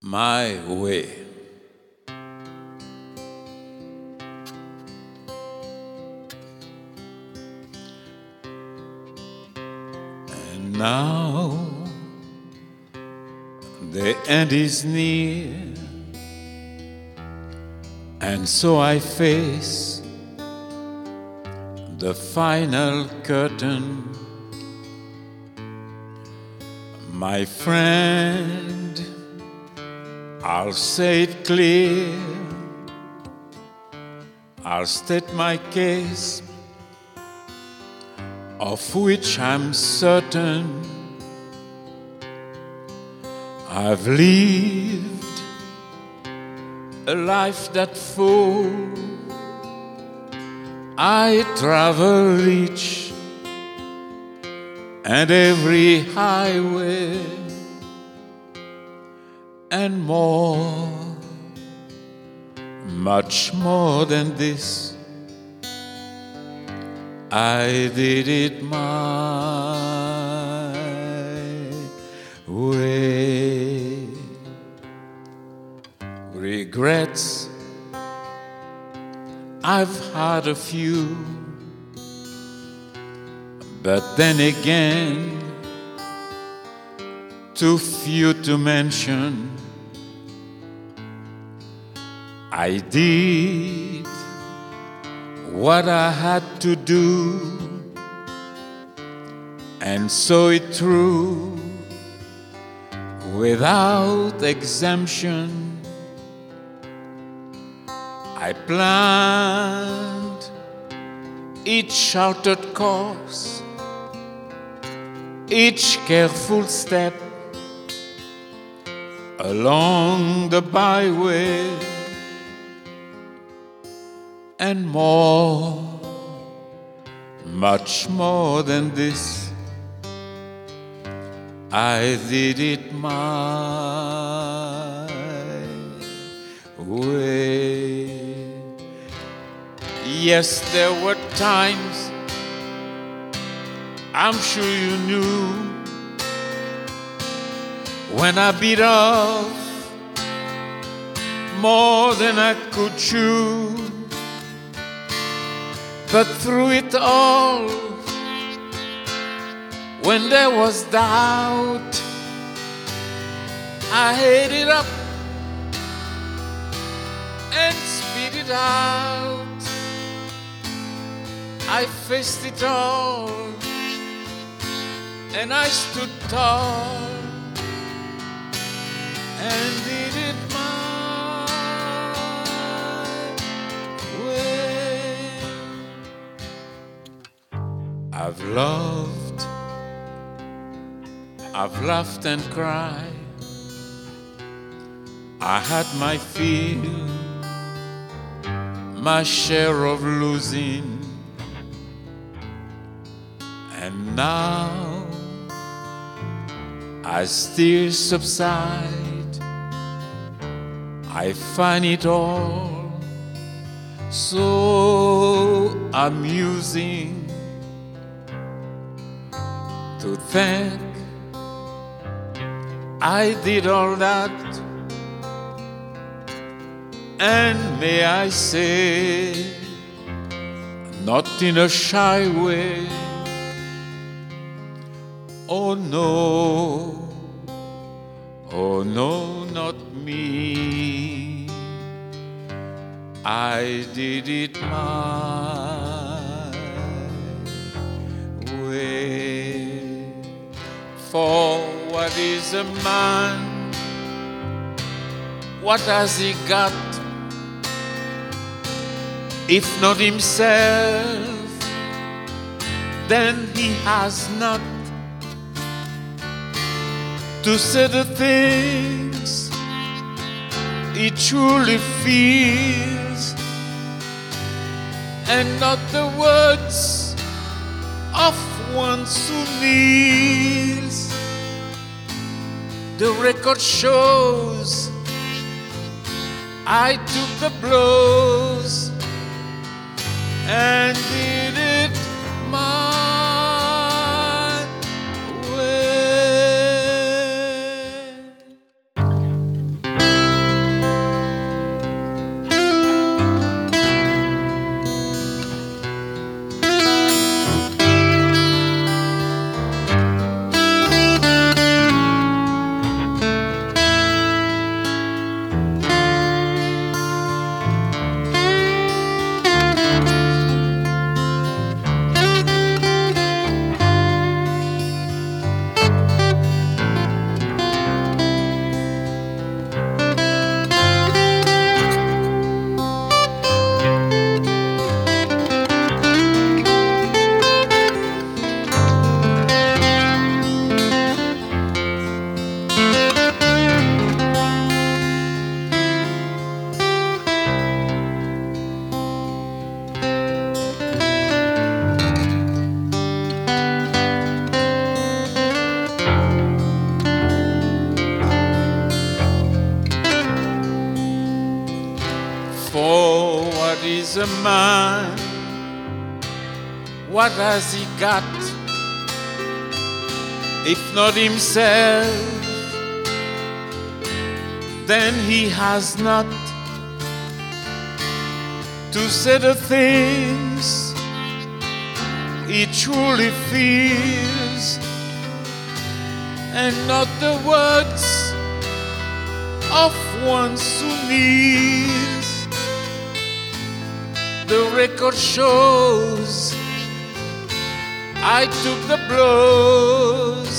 my way. And now the end is near, and so I face the final curtain. My friend, I'll say it clear, I'll state my case, of which I'm certain. I've lived a life that's full. I travel each and every highway and more, much more than this. I did it my way. Regrets, I've had a few, but then again, too few to mention. I did what I had to do and saw it through without exemption. I planned each charted course, each careful step along the byway, and more, much more than this. I did it my way. Yes, there were times, I'm sure you knew, when I beat off more than I could chew. But through it all, when there was doubt, I ate it up and spit it out. I faced it all and I stood tall and did it my way. I've loved, I've laughed and cried, I had my fill, my share of losing. And now as tears subside, I find it all so amusing to think I did all that. And may I say, not in a shy way, oh no, not me. I did it my way. For what is a man? What has he got if not himself? Then he has not to say the things he truly feels, and not the words of one who kneels. The record shows I took the blows and did it my way. is a man? What has he got? If not himself, then he has not to say the things he truly feels, and not the words of one who kneels. The record shows I took the blows.